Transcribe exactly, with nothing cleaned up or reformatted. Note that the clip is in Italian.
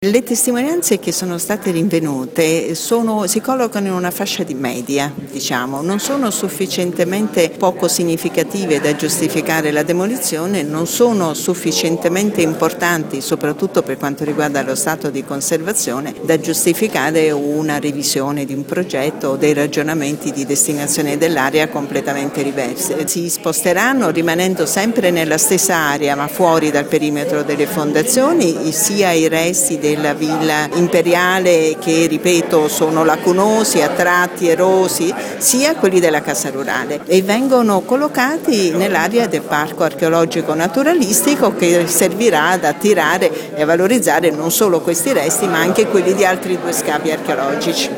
Le testimonianze che sono state rinvenute sono, si collocano in una fascia di media, diciamo, non sono sufficientemente poco significative da giustificare la demolizione, non sono sufficientemente importanti, soprattutto per quanto riguarda lo stato di conservazione, da giustificare una revisione di un progetto o dei ragionamenti di destinazione dell'area completamente diversi. Si sposteranno rimanendo sempre nella stessa area ma fuori dal perimetro delle fondazioni, sia i resti dei della villa imperiale che, ripeto, sono lacunosi, a tratti erosi, sia quelli della casa rurale, e vengono collocati nell'area del parco archeologico naturalistico, che servirà ad attirare e a valorizzare non solo questi resti ma anche quelli di altri due scavi archeologici.